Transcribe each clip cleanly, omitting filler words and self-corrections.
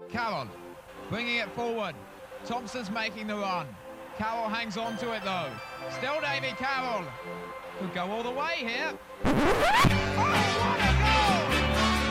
Carroll bringing it forward. Thompson's making the run. Carroll hangs on to it though. Still Davy Carroll. Could go all the way here. Oh, what a goal!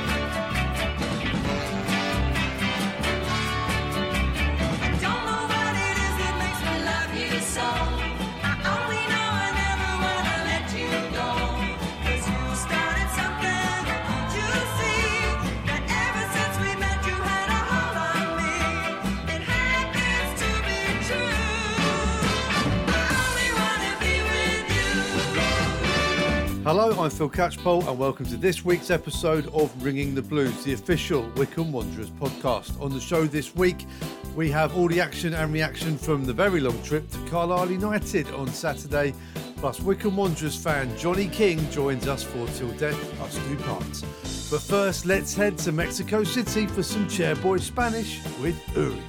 I don't know what it is that makes me love you so. I only know I never wanna let you go. 'Cause you started something, you see, that ever since we met you had a hold on me. It happens to be true. I only wanna be with you. Hello, I'm Phil Catchpole and welcome to this week's episode of Ringing the Blues, the official Wycombe Wanderers podcast. On the show this week, we have all the action and reaction from the very long trip to Carlisle United on Saturday, plus Wycombe Wanderers fan Johnny King joins us for Till Death Us Do Parts. But first, let's head to Mexico City for some Chairboy Spanish with Uri.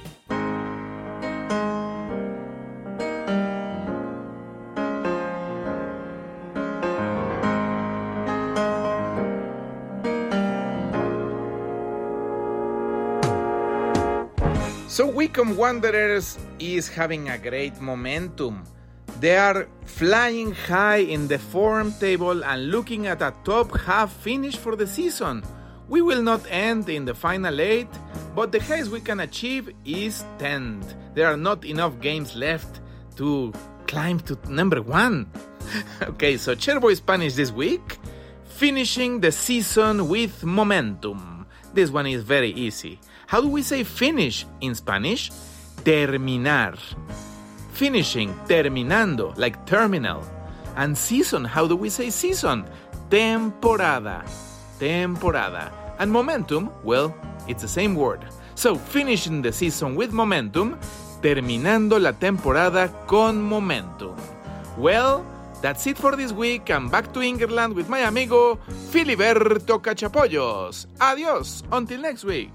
So Wycombe Wanderers is having a great momentum. They are flying high in the form table and looking at a top half finish for the season. We will not end in the final 8, but the highest we can achieve is 10th. There are not enough games left to climb to number 1. Okay, so Chairboy Spanish this week, finishing the season with momentum. This one is very easy. How do we say finish in Spanish? Terminar. Finishing, terminando, like terminal. And season, how do we say season? Temporada. Temporada. And momentum, well, it's the same word. So, finishing the season with momentum, terminando la temporada con momentum. Well, that's it for this week. I'm back to England with my amigo Filiberto Cachapollos. Adios, until next week.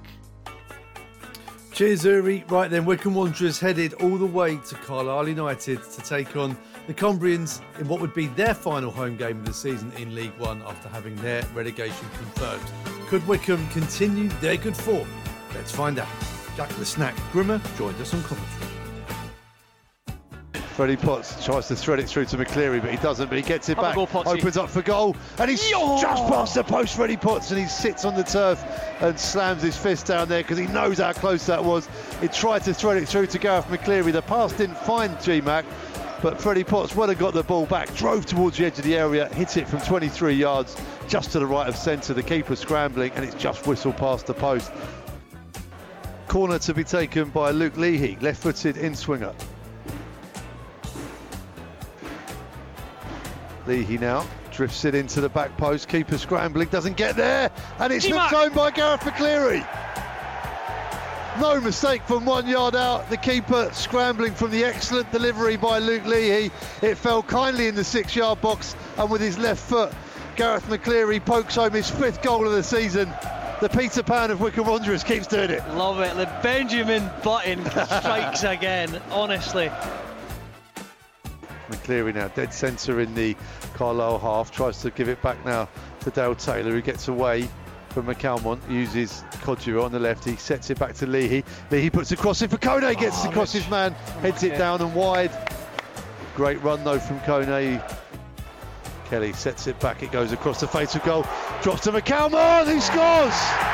Cheers, Uri. Right then, Wycombe Wanderers headed all the way to Carlisle United to take on the Cumbrians in what would be their final home game of the season in League One after having their relegation confirmed. Could Wycombe continue their good form? Let's find out. Jack the Snack Grimmer joined us on commentary. Freddie Potts tries to thread it through to McCleary, but he doesn't, but he gets it back, opens up for goal, and he's just past the post, Freddie Potts, and he sits on the turf and slams his fist down there because he knows how close that was. He tried to thread it through to Gareth McCleary. The pass didn't find G-Mac, but Freddie Potts would have got the ball back, drove towards the edge of the area, hit it from 23 yards, just to the right of centre, the keeper scrambling, and it's just whistled past the post. Corner to be taken by Luke Leahy, left-footed in-swinger. Leahy now drifts it into the back post, keeper scrambling, doesn't get there, and it's looked home by Gareth McCleary. No mistake from 1 yard out, the keeper scrambling from the excellent delivery by Luke Leahy. It fell kindly in the 6 yard box, and with his left foot, Gareth McCleary pokes home his 5th goal of the season. The Peter Pan of Wycombe Wanderers keeps doing it. Love it, the Benjamin Button strikes again, honestly. McCleary now dead centre in the Carlisle half, tries to give it back now to Dale Taylor, who gets away from McCalmont, uses Kodjia on the left, he sets it back to Leahy. Leahy puts a cross in for Kone, gets across his man, heads it down and wide. Great run though from Kone. Kelly sets it back, it goes across the face of goal, drops to McCalmont, who scores!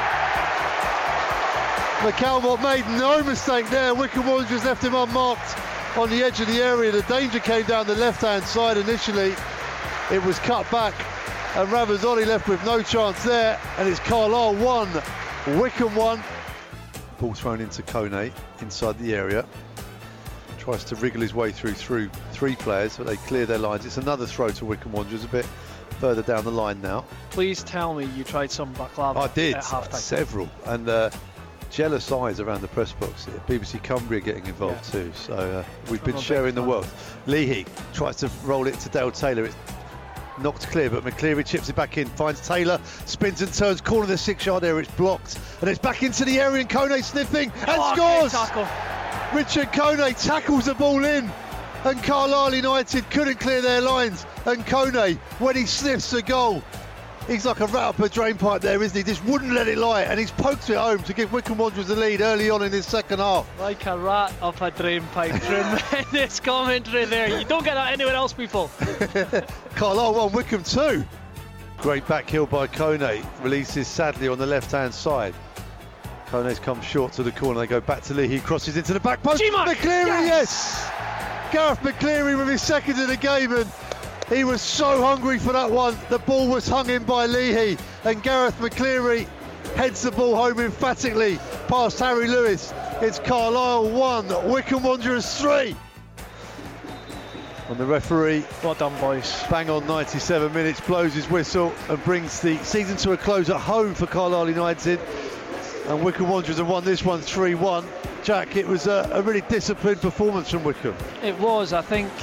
McCalmont made no mistake there, Wycombe Wanderers left him unmarked on the edge of the area. The danger came down the left-hand side initially. It was cut back and Ravazzoli left with no chance there, and it's Carlisle 1, Wycombe 1. Ball thrown into Kone inside the area. Tries to wriggle his way through 3 players, but they clear their lines. It's another throw to Wycombe Wanderers a bit further down the line now. Please tell me you tried some baklava. I did, at half-time. several, and jealous eyes around the press box. BBC Cumbria getting involved too, so we've been sharing the wealth. Leahy tries to roll it to Dale Taylor, it's knocked clear, but McCleary chips it back in, finds Taylor, spins and turns, corner of the 6 yard area, it's blocked, and it's back into the area, and Kone sniffing and scores! Richard Kone tackles the ball in, and Carlisle United couldn't clear their lines, and Kone, when he sniffs the goal, He's like a rat up a drain pipe there, isn't he? Just wouldn't let it lie, and he's poked it home to give Wycombe Wanderers the lead early on in his second half. Like a rat up a drain pipe. Tremendous commentary there. You don't get that anywhere else, people. Carlisle 1, Wycombe 2. Great back heel by Kone. Releases Sadly on the left-hand side. Kone's come short to the corner. They go back to Lee. He crosses into the back post. McCleary, yes! Gareth McCleary with his second of the game, and he was so hungry for that one. The ball was hung in by Leahy, and Gareth McCleary heads the ball home emphatically past Harry Lewis. It's Carlisle 1, Wycombe Wanderers 3. And the referee, Well done, boys. bang on 97 minutes, blows his whistle and brings the season to a close at home for Carlisle United. And Wycombe Wanderers have won this one 3-1. Jack, it was a really disciplined performance from Wycombe. It was, I think,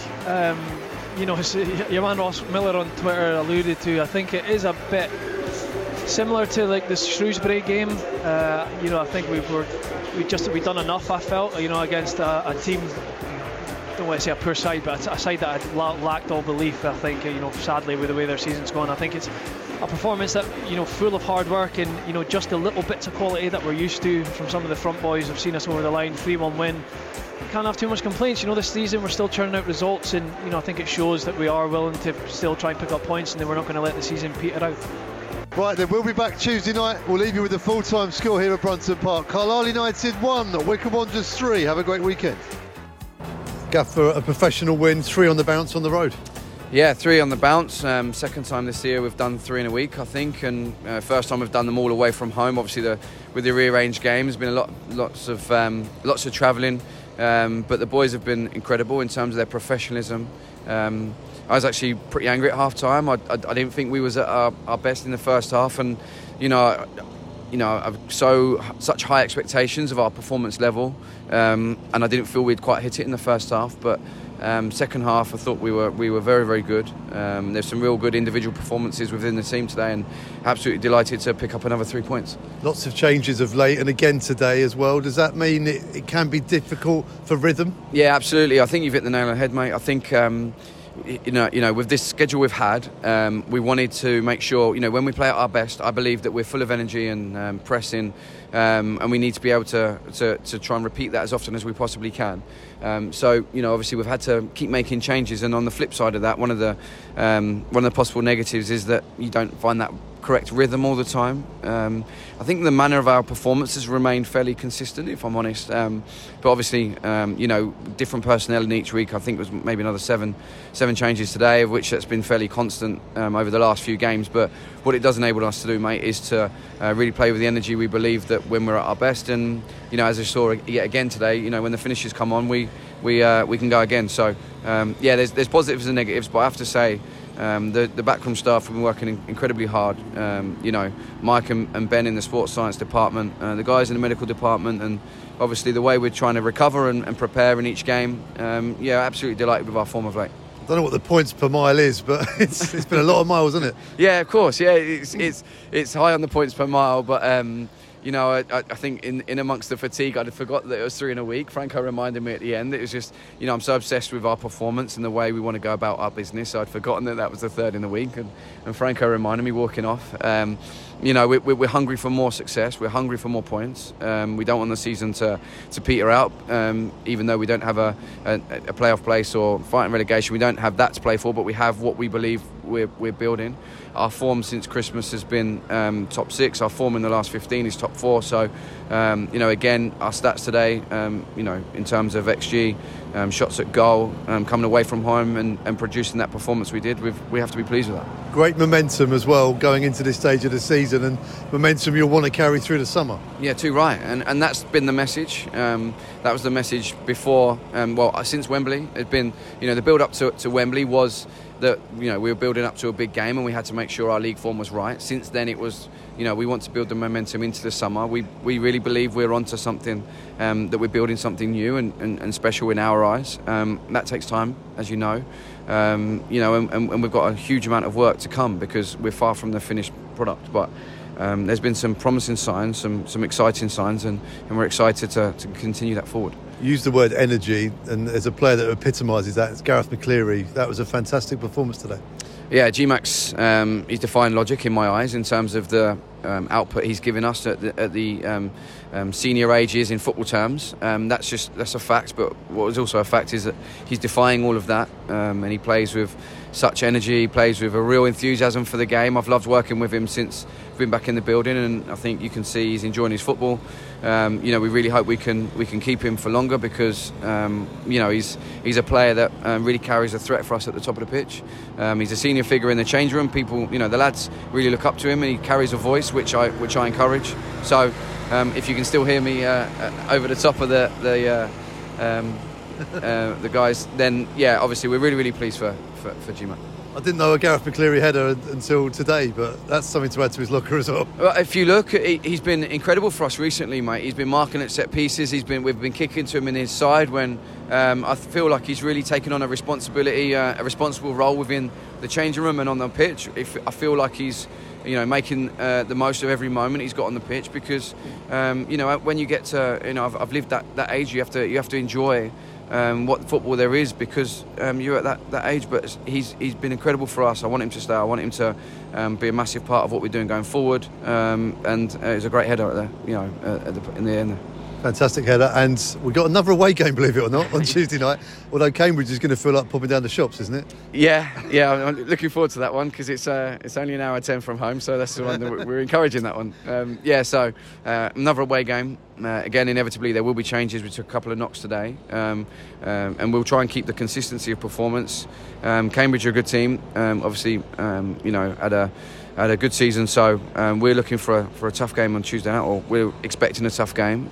your man Ross Miller on Twitter alluded to, I think it is a bit similar to like the Shrewsbury game. I think we've done enough, I felt, against a team, don't want to say a poor side, but a side that had lacked all belief. I think, sadly, with the way their season's gone, I think it's a performance that, full of hard work and, just the little bits of quality that we're used to from some of the front boys have seen us over the line. 3-1 win. Can't have too much complaints. This season we're still churning out results, and, I think it shows that we are willing to still try and pick up points, and then we're not going to let the season peter out. Right then, we'll be back Tuesday night. We'll leave you with the full-time score here at Brunton Park. Carlisle United 1, Wycombe Wanderers 3. Have a great weekend. Gaffer, a professional win, 3 on the bounce on the road. Yeah, 3 on the bounce. Second time this year we've done 3 in a week, I think, and first time we've done them all away from home. Obviously, with the rearranged games, been lots of travelling, but the boys have been incredible in terms of their professionalism. I was actually pretty angry at half time. I didn't think we was at our best in the first half, and I've such high expectations of our performance level, and I didn't feel we'd quite hit it in the first half. But second half, I thought we were very, very good. There's some real good individual performances within the team today, and absolutely delighted to pick up another 3 points. Lots of changes of late, and again today as well. Does that mean it can be difficult for rhythm? Yeah, absolutely. I think you've hit the nail on the head, mate. I think with this schedule we've had, we wanted to make sure, when we play at our best, I believe that we're full of energy and pressing, and we need to be able to try and repeat that as often as we possibly can. So obviously we've had to keep making changes, and on the flip side of that, one of the possible negatives is that you don't find that correct rhythm all the time. I think the manner of our performance has remained fairly consistent, if I'm honest. But obviously, different personnel in each week. I think it was maybe another seven changes today, of which that's been fairly constant over the last few games. But what it does enable us to do, mate, is to really play with the energy we believe that when we're at our best. And as I saw yet again today, when the finishes come on, we can go again. So there's positives and negatives, but I have to say, the backroom staff have been working incredibly hard. Mike and Ben in the sports science department, the guys in the medical department, and obviously the way we're trying to recover and prepare in each game. Absolutely delighted with our form of late. I don't know what the points per mile is, but it's been a lot of miles, isn't it? Yeah, of course. Yeah, it's high on the points per mile, but I think in amongst the fatigue, I'd forgot that it was 3 in a week. Franco reminded me at the end. It was just, I'm so obsessed with our performance and the way we want to go about our business. So I'd forgotten that was the 3rd in the week, and Franco reminded me walking off. We're hungry for more success. We're hungry for more points. We don't want the season to peter out. Even though we don't have a playoff place or fighting relegation, we don't have that to play for. But we have what we believe we're building. Our form since Christmas has been top 6. Our form in the last 15 is top 4. So, again, our stats today, in terms of XG, shots at goal, coming away from home and producing that performance we did, we have to be pleased with that. Great momentum as well going into this stage of the season, and momentum you'll want to carry through the summer. Yeah, too right. And that's been the message. That was the message before, since Wembley. It's been, the build-up to Wembley was that, we were building up to a big game and we had to make sure our league form was right. Since then it was, we want to build the momentum into the summer. We really believe we're onto something, that we're building something new and special in our eyes. That takes time, as you know. And we've got a huge amount of work to come because we're far from the finished product. But there's been some promising signs, some exciting signs, and we're excited to continue that forward. You used the word energy, and as a player that epitomises that, it's Gareth McCleary. That was a fantastic performance today. Yeah, G-Max, he's defying logic in my eyes in terms of the output he's given us at the senior ages in football terms. That's a fact, but what is also a fact is that he's defying all of that, and he plays with such energy, he plays with a real enthusiasm for the game. I've loved working with him since we've been back in the building, and I think you can see he's enjoying his football. We really hope we can keep him for longer because he's a player that really carries a threat for us at the top of the pitch. He's a senior figure in the change room. People, the lads really look up to him, and he carries a voice which I encourage. So if you can still hear me over the top of the guys, then yeah, obviously we're really, really pleased for G-Man. I didn't know a Gareth McCleary header until today, but that's something to add to his locker as well. Well, if you look, he's been incredible for us recently, mate. He's been marking at set pieces. We've been kicking to him in his side when I feel like he's really taken on a responsible role within the changing room and on the pitch. I feel like he's making the most of every moment he's got on the pitch because when you get to I've lived that age, you have to enjoy what football there is because you're at that age. But he's been incredible for us. I want him to stay. I want him to be a massive part of what we're doing going forward. And it's a great header out there, in the end there. Fantastic header, and we've got another away game, believe it or not, on Tuesday night. Although Cambridge is going to feel like popping down the shops, isn't it? Yeah, I'm looking forward to that one because it's only an hour 10 from home, so that's the one that we're encouraging that one. So another away game. Again, inevitably there will be changes. We took a couple of knocks today, and we'll try and keep the consistency of performance. Cambridge are a good team. Obviously, had a good season, so we're looking for a tough game on Tuesday night, or we're expecting a tough game.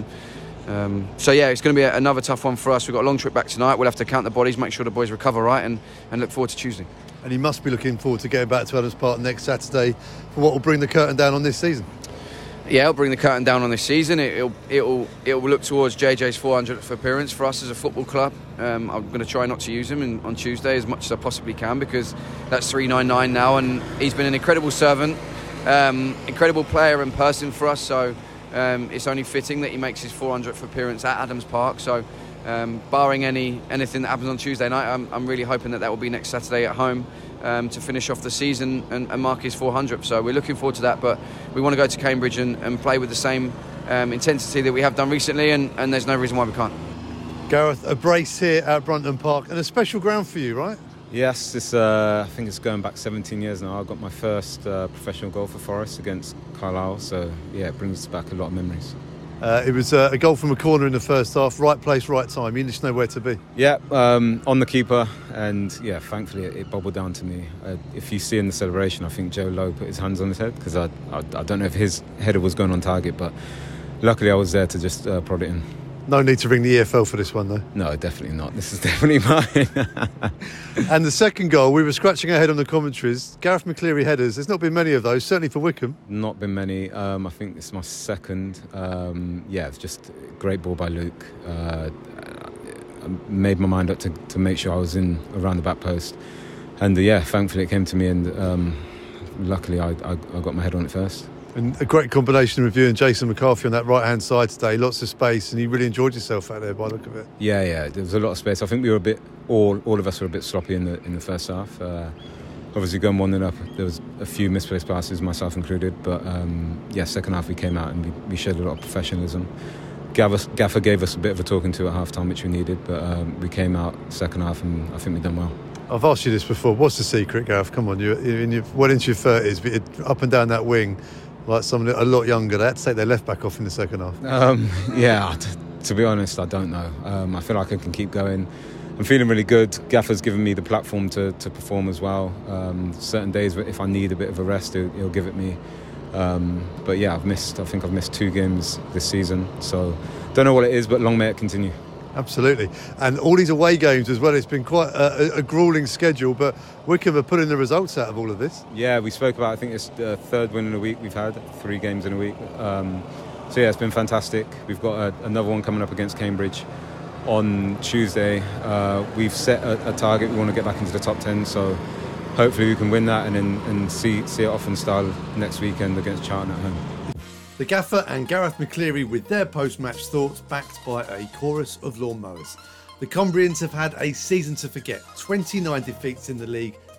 It's going to be another tough one for us. We've got a long trip back tonight. We'll have to count the bodies, make sure the boys recover right, and look forward to Tuesday. And he must be looking forward to getting back to Adams Park next Saturday for what will bring the curtain down on this season. Yeah, it'll bring the curtain down on this season. It'll look towards JJ's 400th appearance for us as a football club. I'm going to try not to use him on Tuesday as much as I possibly can because that's 399 now, and he's been an incredible servant, incredible player and person for us. So it's only fitting that he makes his 400th appearance at Adams Park. So barring anything that happens on Tuesday night, I'm really hoping that will be next Saturday at home. To finish off the season and mark his 400th. So we're looking forward to that, but we want to go to Cambridge and play with the same intensity that we have done recently, and there's no reason why we can't. Gareth, a brace here at Brunton Park and a special ground for you, right? Yes, I think it's going back 17 years now. I got my first professional goal for Forest against Carlisle, so yeah, it brings back a lot of memories. It was a goal from a corner in the first half, right place, right time. You just know where to be. Yeah, on the keeper, and yeah, thankfully it bobbled down to me. If you see in the celebration, I think Joe Lowe put his hands on his head because I don't know if his header was going on target, but luckily I was there to just prod it in. No need to ring the EFL for this one, though. No, definitely not. This is definitely mine. And the second goal, we were scratching our head on the commentaries. Gareth McCleary headers. There's not been many of those, certainly for Wycombe. Not been many. I think it's my second. It's just a great ball by Luke. I made my mind up to make sure I was in around the back post. And thankfully it came to me, and luckily I got my head on it first. And a great combination with you and Jason McCarthy on that right-hand side today. Lots of space, and you really enjoyed yourself out there by the look of it. Yeah, there was a lot of space. I think we were all of us were a bit sloppy in the first half. Obviously going 1-0 up, there was a few misplaced passes, myself included. But second half we came out and we showed a lot of professionalism. Gaffer gave us a bit of a talking to at half-time, which we needed. But we came out second half, and I think we've done well. I've asked you this before. What's the secret, Gareth? Come on, you're well into your 30s, but up and down that wing, like someone a lot younger, they had to take their left back off in the second half. To be honest, I don't know. I feel like I can keep going. I'm feeling really good. Gaffer's given me the platform to perform as well. Certain days, if I need a bit of a rest, he'll give it me. I think I've missed 2 games this season, so don't know what it is, but long may it continue. Absolutely. And all these away games as well, it's been quite a gruelling schedule, but Wycombe are putting the results out of all of this. Yeah, we spoke about, I think it's the 3rd win in a week we've had, 3 games in a week. It's been fantastic. We've got another one coming up against Cambridge on Tuesday. We've set a target. We want to get back into the top 10, so hopefully we can win that and see it off in style next weekend against Charlton at home. The Gaffer and Gareth McCleary with their post-match thoughts, backed by a chorus of lawnmowers. The Cumbrians have had a season to forget. 29 defeats in the league,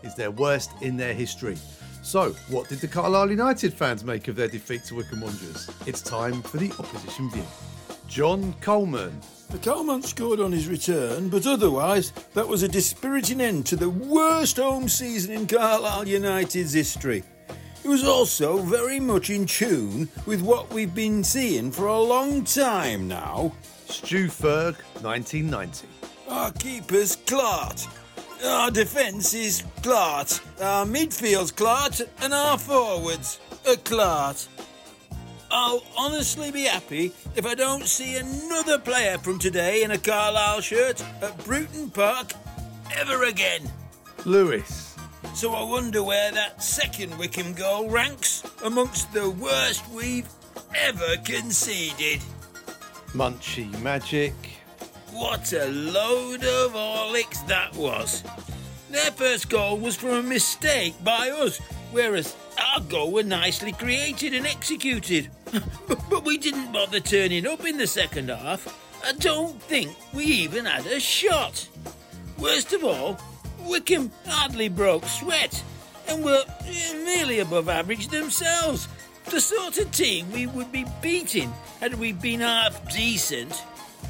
is their worst in their history. So, what did the Carlisle United fans make of their defeat to Wycombe Wanderers? It's time for the opposition view. John Coleman. The Coleman scored on his return, but otherwise, that was a dispiriting end to the worst home season in Carlisle United's history. It was also very much in tune with what we've been seeing for a long time now. Stu Ferg, 1990. Our keeper's Clart. Our defence is Clart. Our midfield's Clart, and our forwards are Clart. I'll honestly be happy if I don't see another player from today in a Carlisle shirt at Bruton Park ever again. Lewis. So I wonder where that second Wycombe goal ranks amongst the worst we've ever conceded. Munchie Magic. What a load of Horlicks that was. Their first goal was from a mistake by us, whereas our goal were nicely created and executed. But we didn't bother turning up in the second half. I don't think we even had a shot. Worst of all, Wycombe hardly broke sweat and were merely above average themselves. The sort of team we would be beating had we been half decent.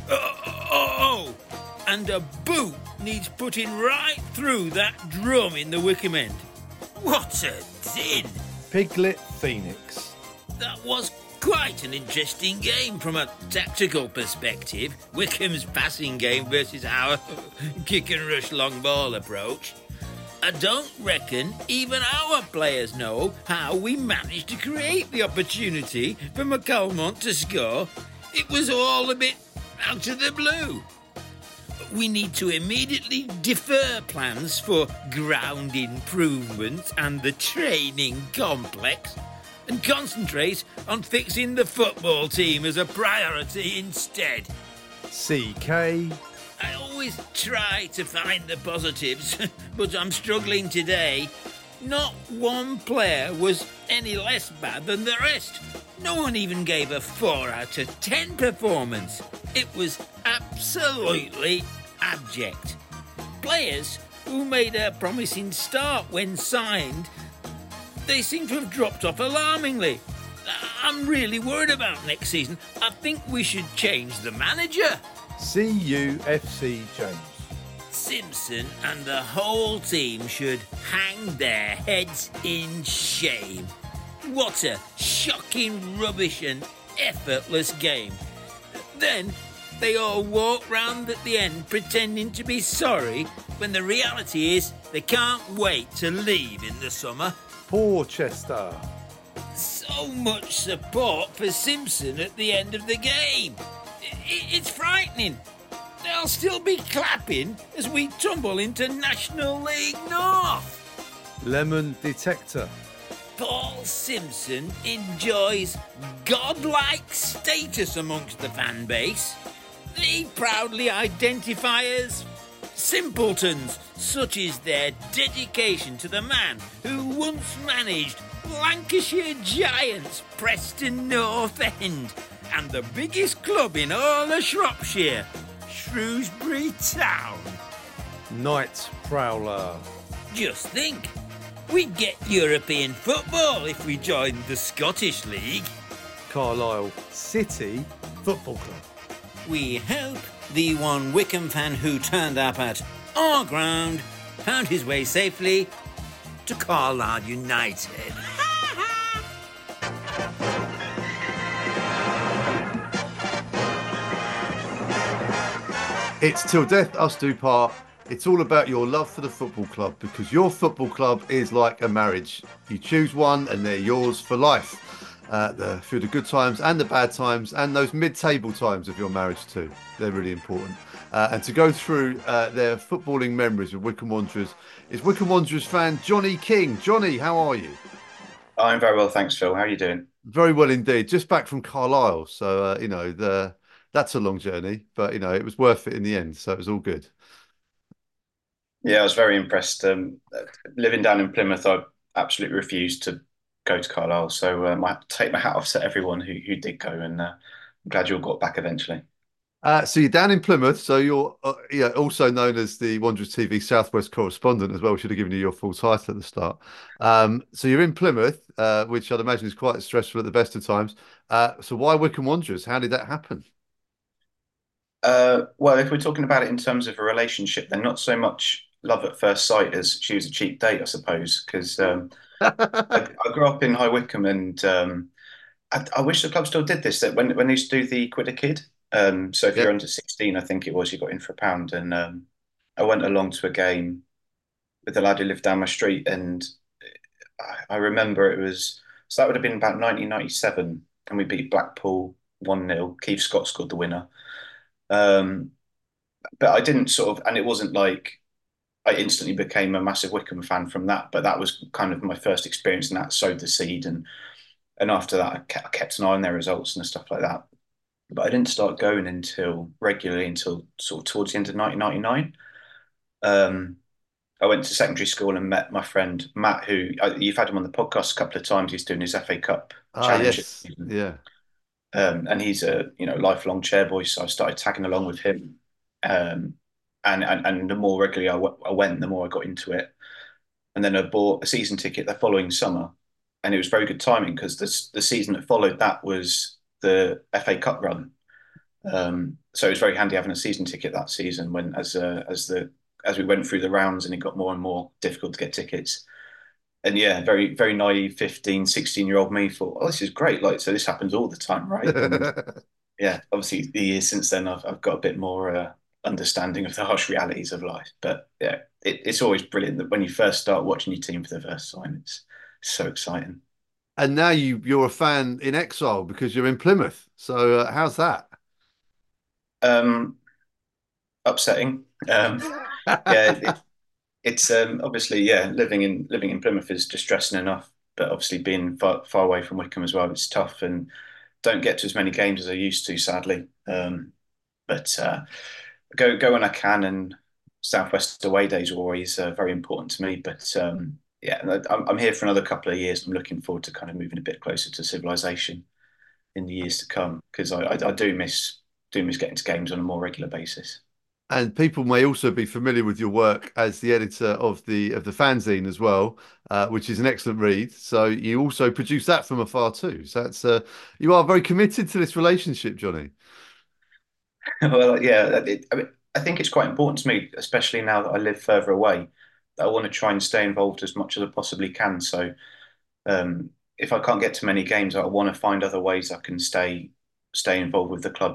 And a boot needs putting right through that drum in the Wycombe end. What a din! Piglet Phoenix. That was quite an interesting game from a tactical perspective. Wycombe's passing game versus our kick and rush long ball approach. I don't reckon even our players know how we managed to create the opportunity for McCalmont to score. It was all a bit out of the blue. We need to immediately defer plans for ground improvement and the training complex and concentrate on fixing the football team as a priority instead. CK. I always try to find the positives, but I'm struggling today. Not one player was any less bad than the rest. No one even gave a 4 out of 10 performance. It was absolutely abject. Players who made a promising start when signed, they seem to have dropped off alarmingly. I'm really worried about next season. I think we should change the manager. CUFC James. Simpson and the whole team should hang their heads in shame. What a shocking, rubbish and effortless game. Then they all walk round at the end pretending to be sorry when the reality is they can't wait to leave in the summer. Porchester. So much support for Simpson at the end of the game. It's frightening. They'll still be clapping as we tumble into National League North. Lemon Detector. Paul Simpson enjoys godlike status amongst the fan base. They proudly identify as simpletons. Such is their dedication to the man who once managed Lancashire Giants, Preston North End, and the biggest club in all of Shropshire, Shrewsbury Town. Night Prowler. Just think, we'd get European football if we joined the Scottish League. Carlisle City Football Club. We hope the one Wycombe fan who turned up at our ground found his way safely to Carlisle United. It's Till Death Us Do Part. It's all about your love for the football club, because your football club is like a marriage. You choose one and they're yours for life. Through the good times and the bad times and those mid-table times of your marriage too. They're really important. And to go through their footballing memories of Wycombe Wanderers is Wycombe Wanderers fan Johnny King. Johnny, how are you? I'm very well, thanks, Phil. How are you doing? Very well indeed. Just back from Carlisle. So, that's a long journey, but, it was worth it in the end. So it was all good. Yeah, I was very impressed. Living down in Plymouth, I absolutely refused to go to Carlisle. So I take my hat off to everyone who did go, and I'm glad you all got back eventually. So you're down in Plymouth, so you're also known as the Wanderers TV Southwest correspondent as well. Should have given you your full title at the start. So you're in Plymouth, which I'd imagine is quite stressful at the best of times. So why Wycombe Wanderers? How did that happen? Well, if we're talking about it in terms of a relationship, then not so much love at first sight as she was a cheap date, I suppose. Because I grew up in High Wycombe, and I wish the club still did this. That when they used to do the Quid a Kid. So if you're Yep. under 16, I think it was, you got in for £1, and I went along to a game with the lad who lived down my street, and I remember it was so that would have been about 1997, and we beat Blackpool 1-0. Keith Scott scored the winner. Um, but I didn't sort of, and it wasn't like I instantly became a massive Wickham fan from that. But that was kind of my first experience, and that sowed the seed. And after that, I kept an eye on their results and stuff like that. But I didn't start going until regularly until sort of towards the end of 1999. Um, I went to secondary school and met my friend Matt, who you've had him on the podcast a couple of times. He's doing his FA Cup Ah, challenge, yes, yeah. and he's a lifelong chairboy. So I started tagging along with him, um, and the more regularly I went, the more I got into it. And then I bought a season ticket the following summer, and it was very good timing because the season that followed that was the FA Cup run. So it was very handy having a season ticket that season when as we went through the rounds and it got more and more difficult to get tickets. And yeah, very, very naive 15, 16-year-old me thought, oh, this is great. Like, so this happens all the time, right? And yeah, obviously the years since then, I've got a bit more understanding of the harsh realities of life. But yeah, it's always brilliant that when you first start watching your team for the first time, it's so exciting. And now you're a fan in exile because you're in Plymouth. So how's that? Um, Upsetting. Yeah, it's obviously, yeah, living in Plymouth is distressing enough, but obviously being far away from Wickham as well, it's tough, and don't get to as many games as I used to, sadly. But go when I can, and Southwest away days are always very important to me. But yeah, I'm here for another couple of years. I'm looking forward to kind of moving a bit closer to civilization in the years to come because I do miss getting to games on a more regular basis. And people may also be familiar with your work as the editor of the fanzine as well, which is an excellent read. So you also produce that from afar too. So that's you are very committed to this relationship, Johnny. Well, yeah, I mean, I think it's quite important to me, especially now that I live further away, that I want to try and stay involved as much as I possibly can. So, if I can't get to many games, I want to find other ways I can stay involved with the club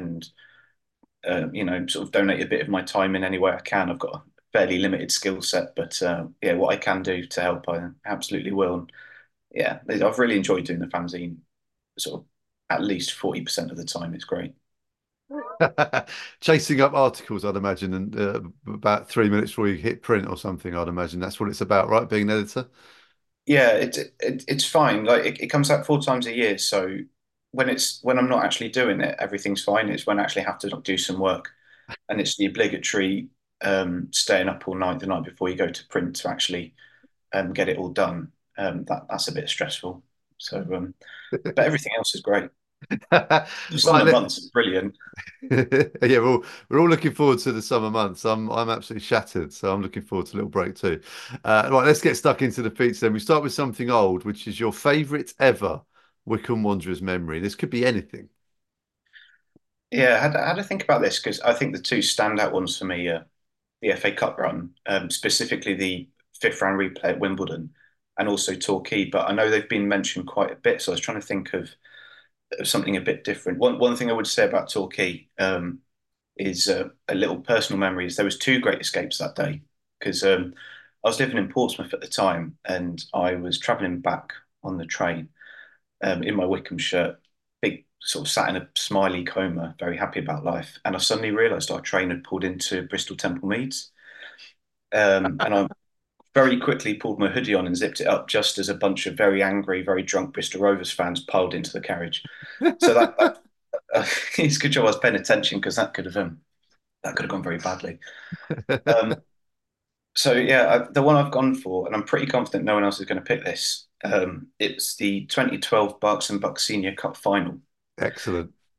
and sort of donate a bit of my time in any way I can. I've got a fairly limited skill set, but yeah, what I can do to help, I absolutely will. And yeah, I've really enjoyed doing the fanzine sort of at least 40% of the time. It's great. Chasing up articles, I'd imagine, and about 3 minutes before you hit print or something, I'd imagine that's what it's about, right? Being an editor. Yeah, it's fine. Like it comes out 4 times a year, so when I'm not actually doing it, everything's fine. It's when I actually have to do some work, and it's the obligatory staying up all night the night before you go to print to actually get it all done. That's a bit stressful. So, but everything else is great. The Right, summer months are brilliant. yeah, we're all looking forward to the summer months. I'm absolutely shattered, so I'm looking forward to a little break too. Right, let's get stuck into the feats then. We start with something old, which is your favourite ever Wycombe Wanderers memory. This could be anything. Yeah, I had to think about this because I think the two standout ones for me are the FA Cup run, specifically the fifth round replay at Wimbledon, and also Torquay. But I know they've been mentioned quite a bit, so I was trying to think of something a bit different. One thing I would say about Torquay is a little personal memory. Is there was two great escapes that day because I was living in Portsmouth at the time, and I was travelling back on the train in my Wickham shirt, big sort of sat in a smiley coma, very happy about life. And I suddenly realised our train had pulled into Bristol Temple Meads. And I very quickly pulled my hoodie on and zipped it up just as a bunch of very angry, very drunk Bristol Rovers fans piled into the carriage. So it's a good job I was paying attention because that could have gone very badly. Um, so yeah, the one I've gone for, and I'm pretty confident no one else is going to pick this. It's the 2012 Berks and Bucks Senior Cup final. Excellent.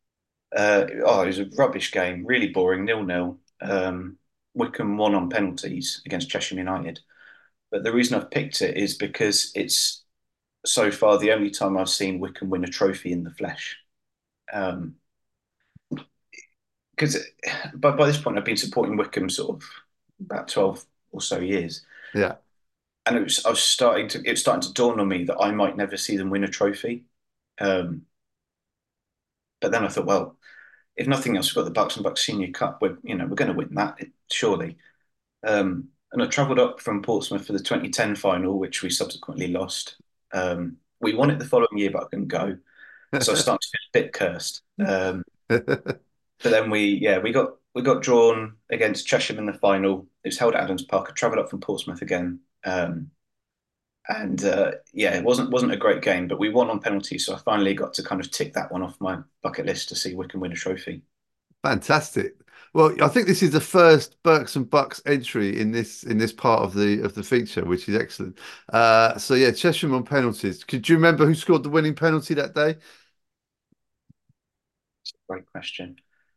Oh, it was a rubbish game, really boring, 0-0. Wycombe won on penalties against Cheshire United. But the reason I've picked it is because it's so far the only time I've seen Wycombe win a trophy in the flesh. Because by this point I've been supporting Wycombe sort of about 12 or so years. Yeah. And it was starting to dawn on me that I might never see them win a trophy. But then I thought, well, if nothing else, we've got the Bucks and Bucks Senior Cup. We're going to win that surely. And I travelled up from Portsmouth for the 2010 final, which we subsequently lost. We won it the following year, but I couldn't go, so I started to feel a bit cursed. But then we got drawn against Cheshire in the final. It was held at Adams Park. I travelled up from Portsmouth again, it wasn't a great game, but we won on penalties, so I finally got to kind of tick that one off my bucket list to see Wycombe win a trophy. Fantastic. Well, I think this is the first Berks and Bucks entry in this part of the feature, which is excellent. So yeah, Cheshire on penalties. Could you remember who scored the winning penalty that day? It's a great question.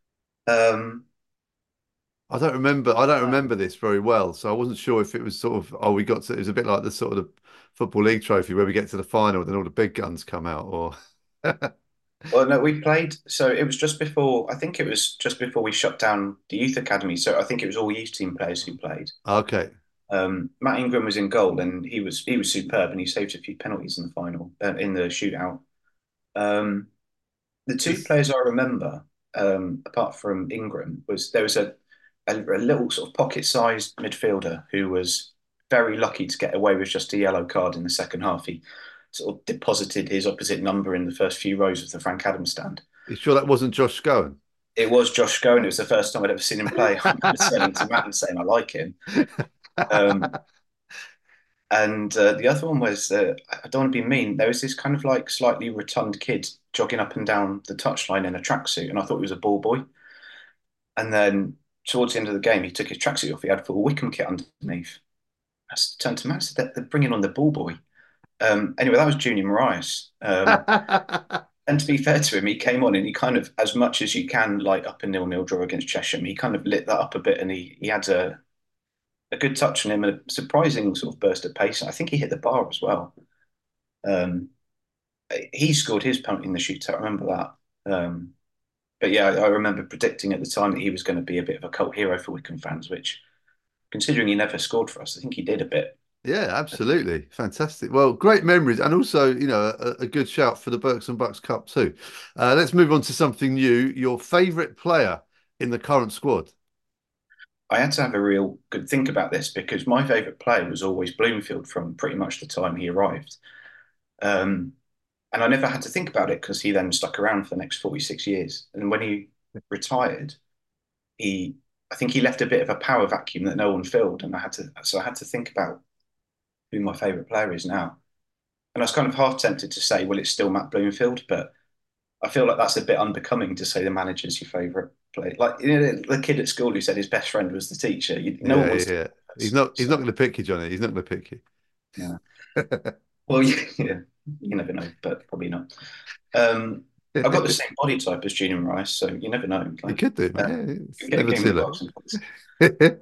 I don't remember this very well, so I wasn't sure if it was sort of it was a bit like the sort of the Football League trophy where we get to the final and then all the big guns come out, or Well, no, we played. So it was just before. I think it was just before we shut down the youth academy. So I think it was all youth team players who played. Okay. Matt Ingram was in goal, and he was superb, and he saved a few penalties in the final, in the shootout. The two players I remember, apart from Ingram, there was a little sort of pocket-sized midfielder who was very lucky to get away with just a yellow card in the second half. He sort of deposited his opposite number in the first few rows of the Frank Adams stand. You sure that wasn't Josh Scowen? It was Josh Scowen. It was the first time I'd ever seen him play. I remember turning to Matt and saying I like him. And the other one was, I don't want to be mean, there was this kind of like slightly rotund kid jogging up and down the touchline in a tracksuit, and I thought he was a ball boy. And then towards the end of the game, he took his tracksuit off. He had a full Wycombe kit underneath. I turned to Matt and said, they're bringing on the ball boy. Anyway, that was Junior Marias. And to be fair to him, he came on and he kind of, as much as you can light up a 0-0 draw against Cheshire, he kind of lit that up a bit, and he had a good touch on him and a surprising sort of burst of pace. I think he hit the bar as well. He scored his penalty in the shootout. I remember that. But yeah, I remember predicting at the time that he was going to be a bit of a cult hero for Wycombe fans, which, considering he never scored for us, I think he did a bit. Yeah, absolutely. Fantastic. Well, great memories, and also, a good shout for the Berks and Bucks Cup too. Let's move on to something new. Your favourite player in the current squad? I had to have a real good think about this because my favourite player was always Bloomfield from pretty much the time he arrived. And I never had to think about it because he then stuck around for the next 46 years. And when he retired, I think he left a bit of a power vacuum that no one filled. And I had to think about who my favourite player is now. And I was kind of half tempted to say, well, it's still Matt Bloomfield, but I feel like that's a bit unbecoming to say the manager's your favourite player. Like, the kid at school who said his best friend was the teacher. No one wants to. He's not going to pick you, Johnny. He's not going to pick you. Yeah. Well, yeah, you never know, but probably not. I've got the same body type as Junior Rice, so you never know. Like, you could do, man. Get a game of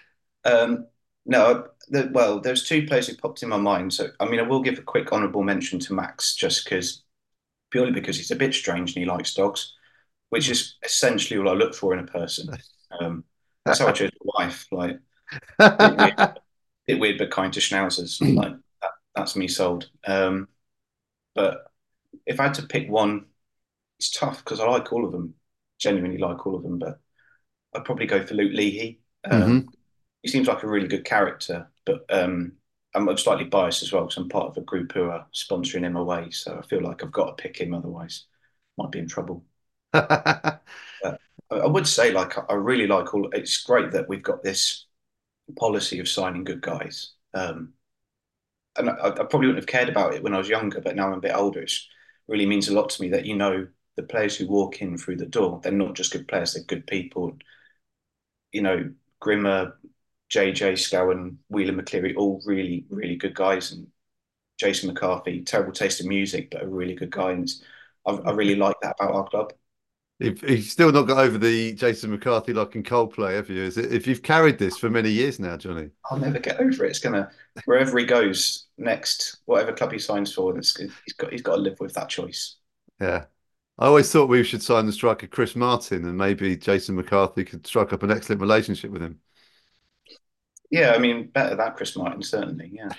no, there's two players who popped in my mind. So, I mean, I will give a quick honourable mention to Max, just purely because he's a bit strange and he likes dogs, which is essentially all I look for in a person. That's how I chose a wife. Like, bit weird, but kind to schnauzers. Like that's me sold. But if I had to pick one, it's tough because I like all of them. Genuinely like all of them, but I'd probably go for Luke Leahy. He seems like a really good character, but I'm slightly biased as well because I'm part of a group who are sponsoring him away. So I feel like I've got to pick him, otherwise might be in trouble. I would say, like, I really like it's great that we've got this policy of signing good guys. And I probably wouldn't have cared about it when I was younger, but now I'm a bit older. It really means a lot to me that, the players who walk in through the door, they're not just good players, they're good people. Grimmer, JJ, Scowen, Wheeler McCleary, all really, really good guys. And Jason McCarthy, terrible taste in music, but a really good guy. And I really like that about our club. If you've still not got over the Jason McCarthy like in Coldplay, have you? If you've carried this for many years now, Johnny? I'll never get over it. It's gonna wherever he goes next, whatever club he signs for, he's got to live with that choice. Yeah. I always thought we should sign the striker Chris Martin, and maybe Jason McCarthy could strike up an excellent relationship with him. Yeah, I mean, better than Chris Martin, certainly. Yeah.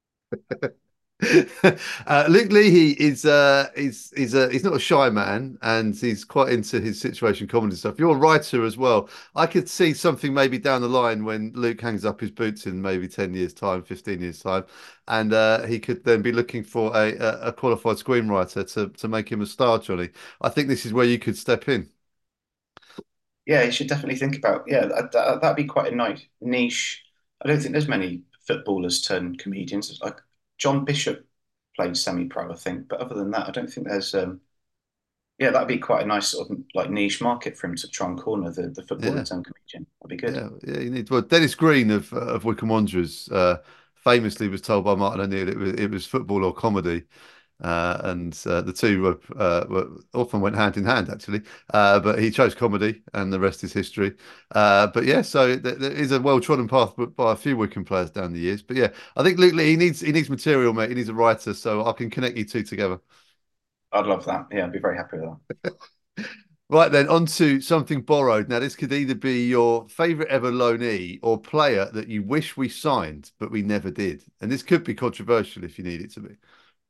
Luke Leahy he's not a shy man, and he's quite into his situation comedy stuff. You're a writer as well. I could see something maybe down the line when Luke hangs up his boots in maybe 10 years time, 15 years time, and he could then be looking for a qualified screenwriter to make him a star, Johnny. I think this is where you could step in. Yeah, you should definitely think about. Yeah, that'd be quite a nice niche. I don't think there's many footballers turned comedians. Like John Bishop played semi-pro, I think, but other than that, I don't think there's. Yeah, that'd be quite a nice sort of like niche market for him to try and corner the footballer Yeah. turned comedian. That'd be good. Yeah. You need. Well, Dennis Green of Wycombe Wanderers famously was told by Martin O'Neill it was football or comedy, and the two were often went hand in hand actually. But he chose comedy, and the rest is history. But yeah, so there is a well trodden path by a few Wycombe players down the years. But yeah, I think Luke Lee, he needs material, mate. He needs a writer, so I can connect you two together. I'd love that. Yeah, I'd be very happy with that. Right then, on to something borrowed. Now, this could either be your favourite ever loanee or player that you wish we signed, but we never did. And this could be controversial if you need it to be.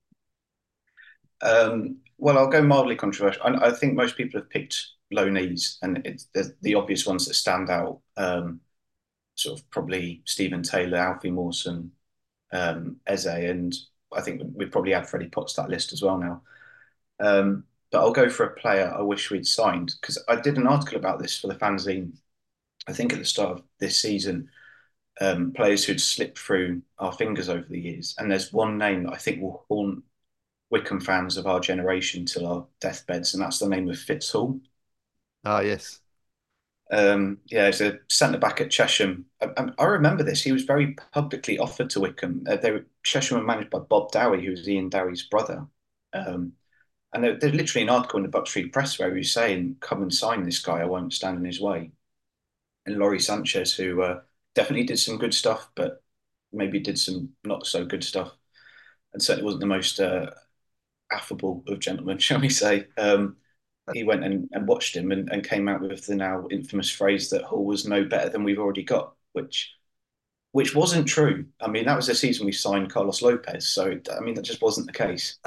Well, I'll go mildly controversial. I think most people have picked loanees, and it's the obvious ones that stand out. Sort of probably Stephen Taylor, Alfie Mawson, Eze, and I think we probably add Freddie Potts to that list as well now. But I'll go for a player I wish we'd signed because I did an article about this for the fanzine. I think at the start of this season, players who'd slipped through our fingers over the years, and there's one name that I think will haunt Wycombe fans of our generation till our deathbeds, and that's the name of Fitz Hall. Ah, yes. Yeah, he's a centre back at Chesham. I remember this. He was very publicly offered to Wycombe. Chesham were managed by Bob Dowie, who was Ian Dowie's brother. And there's literally an article in the Bucks Free Press where he was saying, "Come and sign this guy. I won't stand in his way." And Laurie Sanchez, who definitely did some good stuff, but maybe did some not so good stuff, and certainly wasn't the most affable of gentlemen, shall we say. He went and watched him and came out with the now infamous phrase that Hull was no better than we've already got, which wasn't true. I mean, that was the season we signed Carlos Lopez, so I mean that just wasn't the case.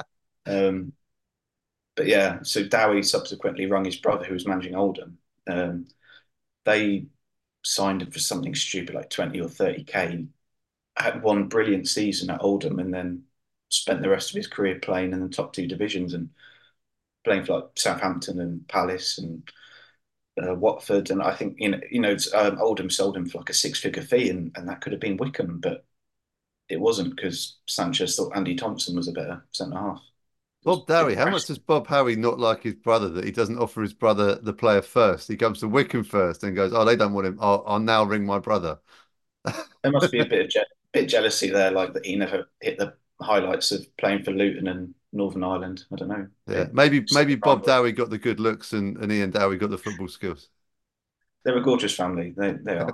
But yeah, so Dowie subsequently rung his brother, who was managing Oldham. They signed him for something stupid like 20 or 30K. Had one brilliant season at Oldham, and then spent the rest of his career playing in the top two divisions and playing for like Southampton and Palace and Watford. And I think Oldham sold him for like a six-figure fee, and that could have been Wycombe, but it wasn't because Sanchez thought Andy Thompson was a better centre half. Bob Dowie, how much does Bob Howie not like his brother that he doesn't offer his brother the player first? He comes to Wycombe first and goes, "Oh, they don't want him. I'll now ring my brother." There must be a bit jealousy there, like that he never hit the highlights of playing for Luton and Northern Ireland. I don't know. Yeah, maybe Bob Dowie got the good looks and Ian Dowie got the football skills. They're a gorgeous family. They are.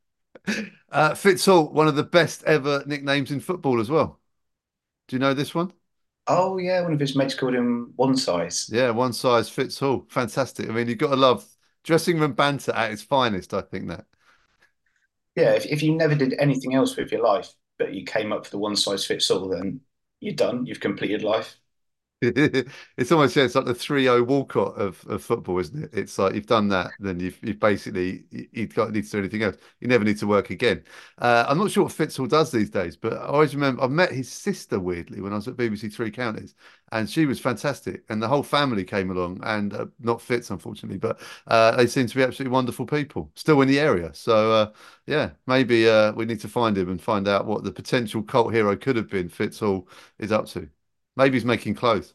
Fitz Hall, one of the best ever nicknames in football as well. Do you know this one? Oh yeah, one of his mates called him One Size. Yeah, one size fits all. Fantastic. I mean, you've got to love dressing room banter at its finest, I think that. Yeah, if you never did anything else with your life, but you came up for the one size fits all, then you're done. You've completed life. It's almost, yeah, it's like the 3-0 Walcott of football, isn't it? It's like you've done that, then you've basically you've got need to do anything else. You never need to work again. I'm not sure what Fitzhall does these days, but I always remember I met his sister weirdly when I was at BBC Three Counties, and she was fantastic, and the whole family came along, and not Fitz unfortunately, but they seem to be absolutely wonderful people, still in the area. So yeah, maybe we need to find him and find out what the potential cult hero could have been Fitzhall is up to. Maybe he's making clothes.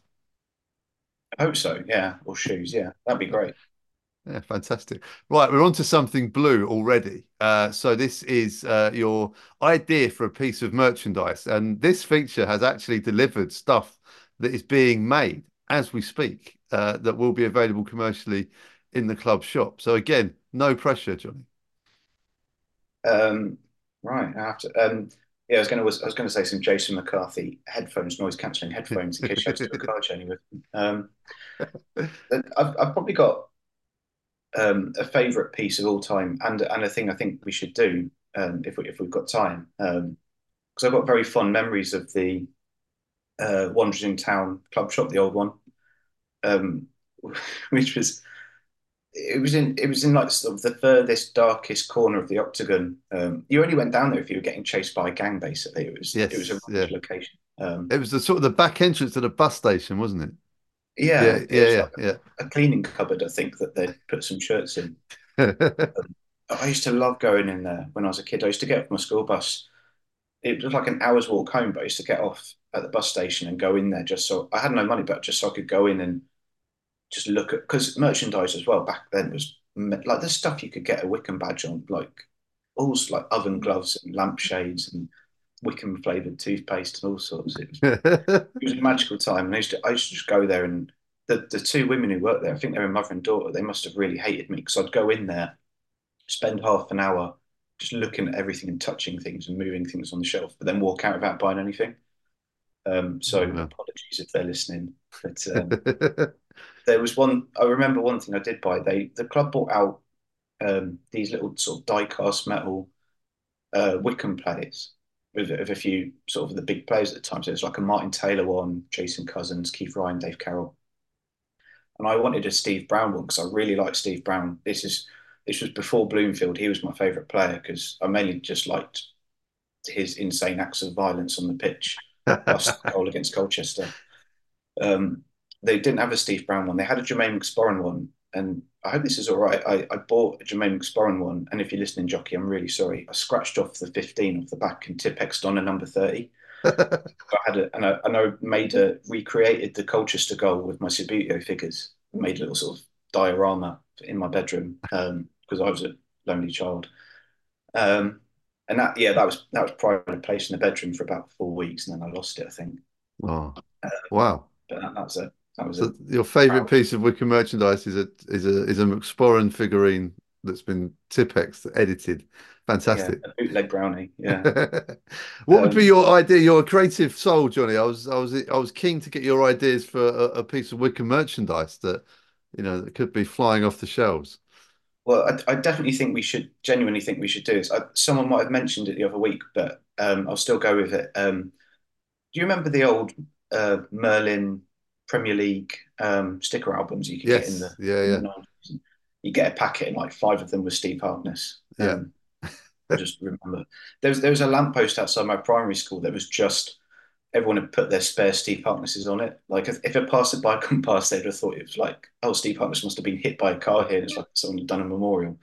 I hope so. Yeah, or shoes. Yeah, that'd be great. Yeah, fantastic. Right, we're on to something blue already. So this is your idea for a piece of merchandise, and this feature has actually delivered stuff that is being made as we speak. that will be available commercially in the club shop. So again, no pressure, Johnny. Right, I have to. Yeah, I was going to say some Jason McCarthy headphones, noise cancelling headphones, in case you had to do a car journey with them. I've probably got a favourite piece of all time, and a thing I think we should do if we've got time, because I've got very fond memories of the Wanderers in Town club shop, the old one, um, which was it was in like sort of the furthest, darkest corner of the Octagon. You only went down there if you were getting chased by a gang. Basically, it was a rubbish location. It was the sort of the back entrance to the bus station, wasn't it? Yeah, it was like Yeah. a cleaning cupboard, I think, that they'd put some shirts in. I used to love going in there when I was a kid. I used to get off my school bus. It was like an hour's walk home, but I used to get off at the bus station and go in there just so I had no money, but just so I could go in and just look at, because merchandise as well back then was like the stuff you could get a Wickham badge on, like all like oven gloves and lampshades and Wickham flavored toothpaste and all sorts. It was a magical time. And I used to just go there, and the two women who worked there, I think they were mother and daughter, they must have really hated me because I'd go in there, spend half an hour just looking at everything and touching things and moving things on the shelf, but then walk out without buying anything. So apologies if they're listening. But there was one. I remember one thing I did buy. The club bought out these little sort of die-cast metal Wickham players of a few sort of the big players at the time. So it was like a Martin Taylor one, Jason Cousins, Keith Ryan, Dave Carroll, and I wanted a Steve Brown one because I really liked Steve Brown. This was before Bloomfield. He was my favourite player because I mainly just liked his insane acts of violence on the pitch, plus the goal against Colchester. They didn't have a Steve Brown one. They had a Jermaine McSporran one, and I hope this is all right. I bought a Jermaine McSporran one, and if you're listening, Jockey, I'm really sorry. I scratched off the 15 off the back and Tipexed on a number 30. I recreated the Colchester goal with my Subbuteo figures. Made a little sort of diorama in my bedroom because I was a lonely child. And that was pride and place in the bedroom for about 4 weeks, and then I lost it, I think. Oh, wow! But that was So your favourite piece of Wickham merchandise is a McSporran figurine that's been Tipex edited. Fantastic. Yeah, a bootleg brownie. Yeah. What would be your idea? You're a creative soul, Johnny. I was keen to get your ideas for a piece of Wickham merchandise that that could be flying off the shelves. Well, I definitely think we should genuinely think we should do this. Someone might have mentioned it the other week, but I'll still go with it. Do you remember the old Merlin Premier League sticker albums you could get in the 90s? You get a packet and like 5 of them were Steve Harkness. I just remember there was a lamppost outside my primary school that was just everyone had put their spare Steve Harknesses on it. Like if a passerby come past, they'd have thought it was like, oh, Steve Harkness must have been hit by a car here. It's like someone had done a memorial.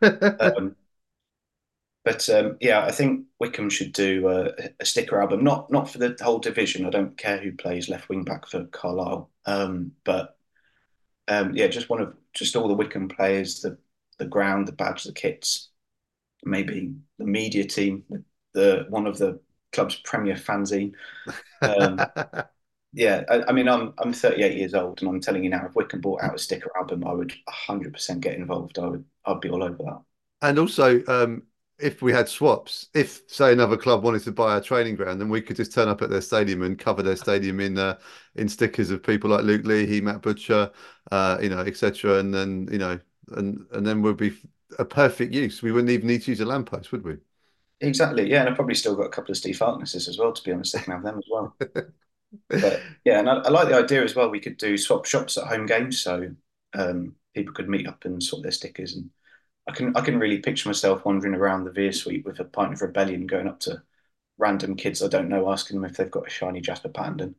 Yeah, I think Wickham should do a sticker album, not for the whole division. I don't care who plays left wing back for Carlisle, just all the Wickham players, the ground, the badge, the kits, maybe the media team, the one of the club's premier fanzine. Yeah, I mean, I'm 38 years old, and I'm telling you now, if Wickham bought out a sticker album, I would 100% get involved. I'd be all over that. And also, if we had swaps, if say another club wanted to buy our training ground, then we could just turn up at their stadium and cover their stadium in stickers of people like Luke Leahy, Matt Butcher, etc. And then and then we'd be a perfect use. We wouldn't even need to use a lamppost, would we? Exactly. Yeah, and I've probably still got a couple of Steve Harknesses as well. To be honest, they can have them as well. But yeah, and I like the idea as well. We could do swap shops at home games, so people could meet up and swap their stickers. And I can really picture myself wandering around the Veer Suite with a pint of Rebellion, going up to random kids I don't know, asking them if they've got a shiny Jasper Pattendon.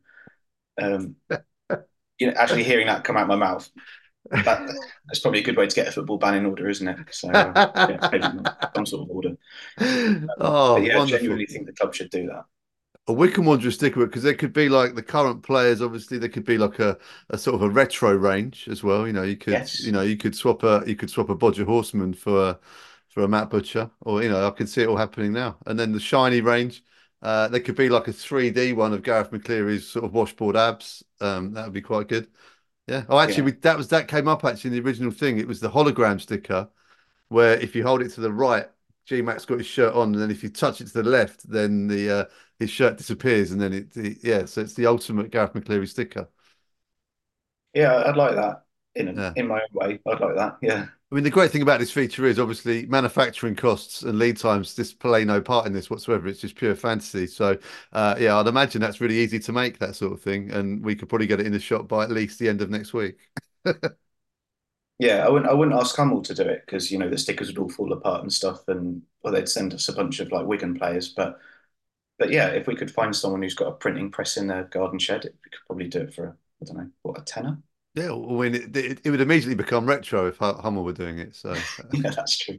Actually hearing that come out my mouth, that's probably a good way to get a football ban in order, isn't it? So maybe some sort of order. Wonderful. Genuinely think the club should do that. A Wickham Wanderers sticker, because there could be like the current players. Obviously, there could be like a sort of a retro range as well. You could swap a Bodger Horseman for a Matt Butcher, or I could see it all happening now. And then the shiny range, there could be like a 3D one of Gareth McCleary's sort of washboard abs. That would be quite good. Yeah. Oh, actually, that came up actually in the original thing. It was the hologram sticker, where if you hold it to the right, G-Mac's got his shirt on, and then if you touch it to the left, then his shirt disappears, and then so it's the ultimate Gareth McCleary sticker. Yeah, I'd like that in my own way. I'd like that. Yeah. I mean, the great thing about this feature is obviously manufacturing costs and lead times just play no part in this whatsoever. It's just pure fantasy. So, I'd imagine that's really easy to make, that sort of thing, and we could probably get it in the shop by at least the end of next week. Yeah, I wouldn't ask Hummel to do it because the stickers would all fall apart and stuff, and they'd send us a bunch of like Wigan players. But yeah, if we could find someone who's got a printing press in their garden shed, we could probably do it for I don't know, what, a tenner? Yeah, I mean, it would immediately become retro if Hummel were doing it. So yeah, that's true.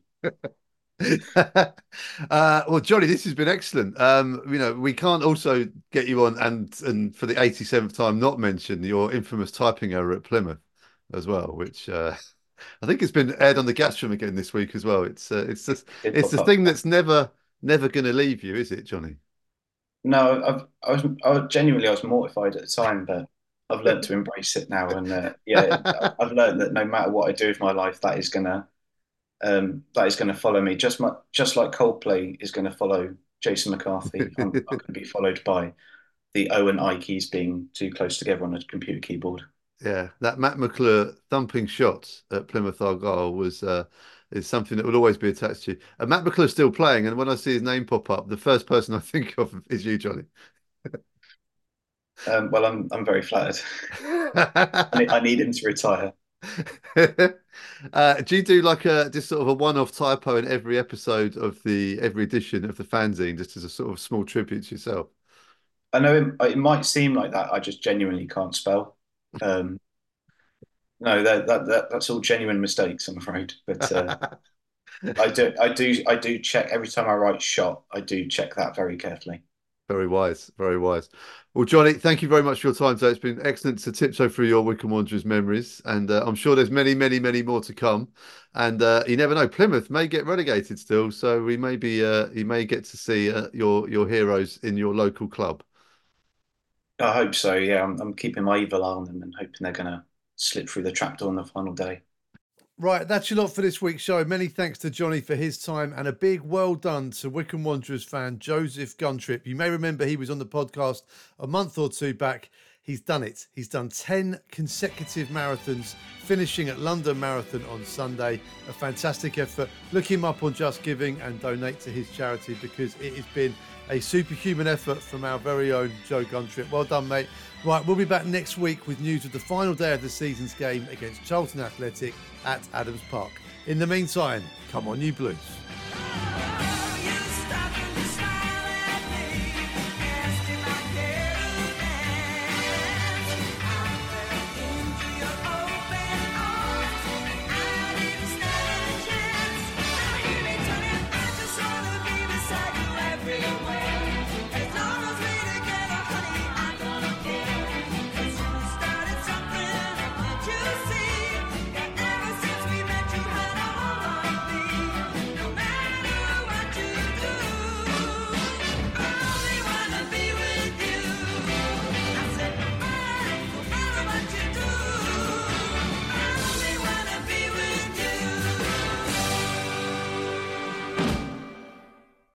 Well, Johnny, this has been excellent. We can't also get you on and for the 87th time not mention your infamous typing error at Plymouth as well, which I think it's been aired on the Gastrum again this week as well. It's the thing that's never going to leave you, is it, Johnny? No, I was mortified at the time, but I've learned to embrace it now, and I've learned that no matter what I do with my life, that is gonna follow me. Just like Coldplay is going to follow Jason McCarthy, I'm going to be followed by the O and I keys being too close together on a computer keyboard. Yeah, that Matt McClure thumping shot at Plymouth Argyle is something that will always be attached to you. And Matt McClure's still playing, and when I see his name pop up, the first person I think of is you, Johnny. Well, I'm very flattered. I need him to retire. Do you do like just sort of a one-off typo in every episode of every edition of the fanzine, just as a sort of small tribute to yourself? I know it might seem like that. I just genuinely can't spell. No, that's all genuine mistakes, I'm afraid. But I do check every time I write shot. I do check that very carefully. Very wise, very wise. Well, Johnny, thank you very much for your time today. It's been excellent to tiptoe through your Wycombe Wanderers memories, and I'm sure there's many, many, many more to come. And you never know, Plymouth may get relegated still, so you may get to see your heroes in your local club. I hope so. Yeah, I'm keeping my evil eye on them and hoping they're going to slip through the trapdoor on the final day. Right, that's your lot for this week's show. Many thanks to Johnny for his time, and a big well done to Wycombe Wanderers fan Joseph Guntrip. You may remember he was on the podcast a month or two back. He's done it. He's done 10 consecutive marathons, finishing at London Marathon on Sunday. A fantastic effort. Look him up on Just Giving and donate to his charity, because it has been a superhuman effort from our very own Joe Guntrip. Well done, mate. Right, we'll be back next week with news of the final day of the season's game against Charlton Athletic at Adams Park. In the meantime, come on, you Blues.